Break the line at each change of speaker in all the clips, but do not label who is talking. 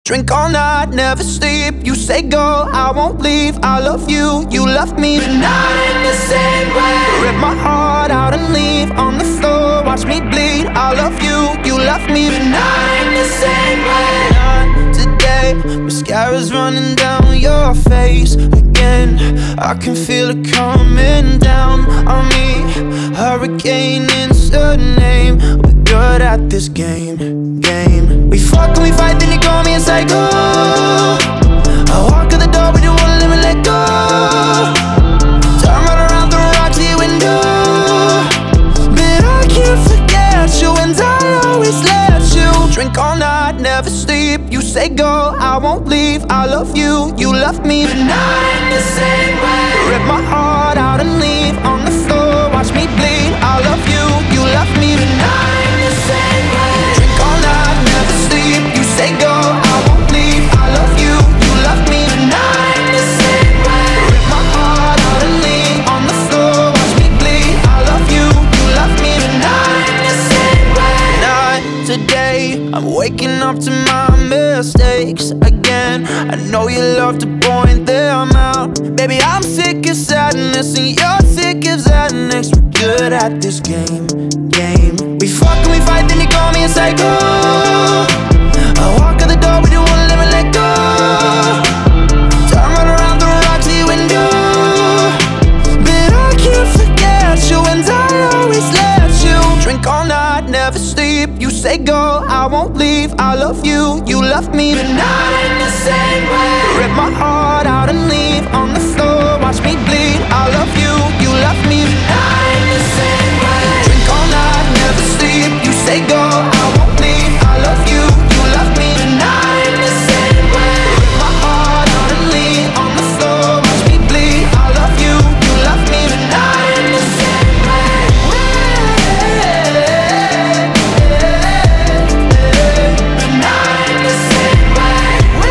Drink all night, never sleep. You say go, I won't leave. I love you, you love me, but not in the same way. Rip my heart out and leave on the floor. Watch me bleed. I love you, you love me, but not in the same way. Not today. Mascara's running down your face again. I can feel it coming down on me. Hurricane is the name. We're good at this game. We fuck and we fight, then you call me and say go. I walk out the door, but you won't let me let go. Turn right around, throw a rock to your window. But I can't forget you, and I always let you. Drink all night, never sleep. You say go, I won't leave. I love you, you love me, but not in the same way. Rip my heart out and leave on the floor. Watch me bleed. I love you, you love me, but not in the same way. Drink all night, never sleep. You say go, I won't leave. I love you, you love me, but not in the same way. Rip my heart out and leave on the floor. Watch me bleed. I love you, you love me, but not in the same way. Not today. I'm waking up to my mistakes again. I know you love to point them out. Baby, I'm sick of sadness and you're sick of Xanax. We're good at this game. We fuck and we fight, then you call me and say go. I walk out the door, but you won't let me let go. Turn right around, throw a rock to your window. But I can't forget you, and I always let you. Drink all night, never sleep. You say go, I won't leave. I love you, you love me, but not in the same way. Rip my heart out and leave on the floor. Watch me bleed. I love you, you love me, but not in the same way. Drink all night, never sleep. You say go, I won't leave. I love you, you love me, but not in the same way. Rip my heart out and leave on the floor. Watch me bleed. I love you, you love me, but not in the same way. But not in the same way.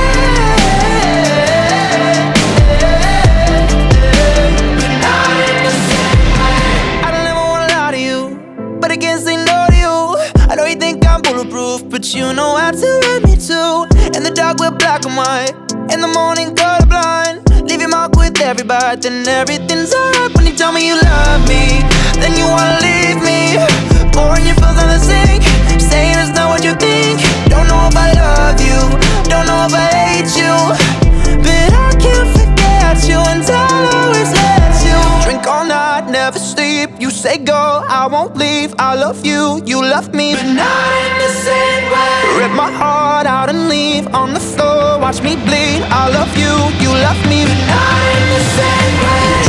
But not in the same way. I don't ever wanna lie to you, but I can't say no to you. I know you think I'm bulletproof, but you know how to hurt me too. In the dark we're black and white, in the morning colorblind. Leave your mark with every bite, then everything's alright. When you tell me you love me, then you wanna leave me. Pouring your pills on the sink, saying it's not what you think. Don't know if I love you, don't know if I hate you, but I can't forget you, and I'll always let you. Drink all night, never sleep. You say go, I won't leave. I love you, you love me, but not in the same way. Rip my heart out and leave on the floor. Watch me bleed. I love you, you love me, but not in the same way.